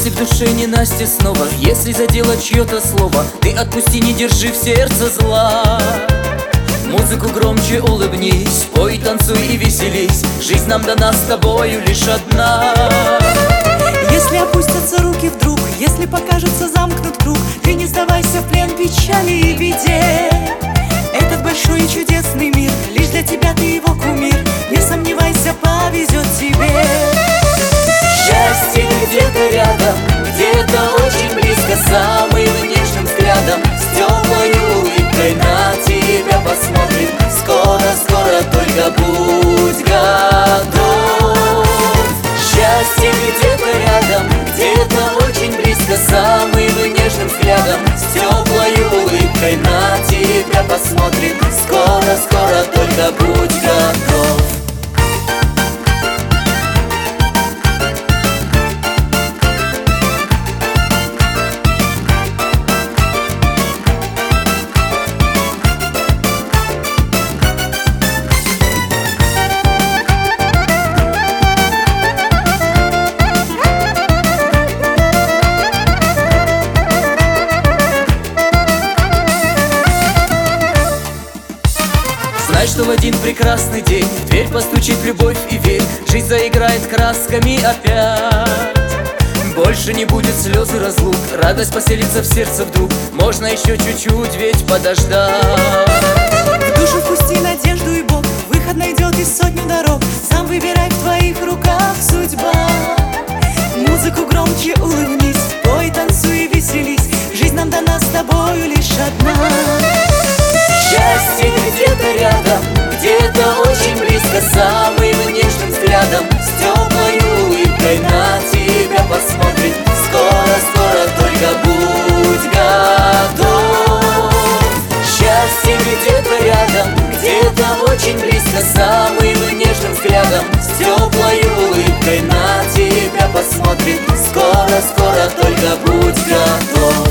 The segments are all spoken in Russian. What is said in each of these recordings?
Если в душе ненастье снова, если задело чье-то слово, ты отпусти, не держи в сердце зла. Музыку громче улыбнись, пой, танцуй и веселись. Жизнь нам дана с тобою лишь одна. Если опустятся руки вдруг, если покажется замкнут круг, ты не сдавайся в плен печали и беде. Этот большой и чудесный мир, лишь для тебя ты его кумир. Не сомневайся, повезет тебе. Счастье где-то рядом, где-то очень близко, самым нежным взглядом, с теплой улыбкой на тебя посмотрит. Скоро-скоро, только будь готов. Счастье где-то рядом, где-то очень близко, самым нежным взглядом, с теплой улыбкой на тебя посмотрит. Скоро-скоро, только будь готов. Знай, что в один прекрасный день в дверь постучит любовь, и верь, жизнь заиграет красками опять. Больше не будет слез и разлук, радость поселится в сердце вдруг. Можно еще чуть-чуть ведь подождать. В душу впусти надежду и Бог, выход найдет из сотни дорог. Сам выбирай, в твоих руках судьба. Музыку громче улыбнись, пой, танцуй и веселись. Жизнь нам дана с тобою лишь одна. Счастье где-то рядом, где-то очень близко, самым нежным взглядом, с теплой улыбкой на тебя посмотрит. Скоро-скоро, только будь готов. Счастье где-то рядом, где-то очень близко, самым нежным взглядом, с теплой улыбкой на тебя посмотрит. Скоро-скоро, только будь готов.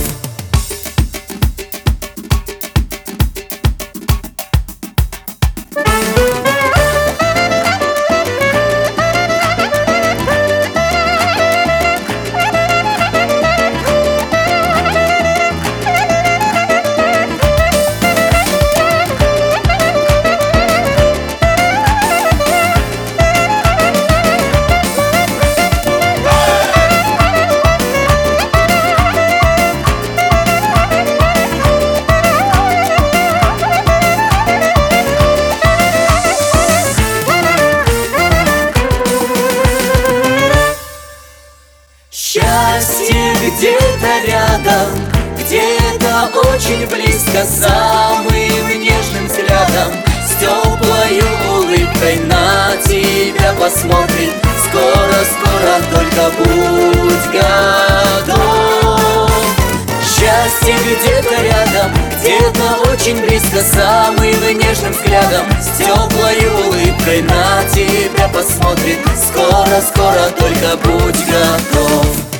Счастье где-то рядом, где-то очень близко, самым нежным взглядом, с теплой улыбкой на тебя посмотрит. Скоро-скоро, только будь готов. Счастье где-то рядом, где-то очень близко, самым нежным взглядом, с теплой улыбкой на тебя посмотрит. Скоро-скоро, только будь готов.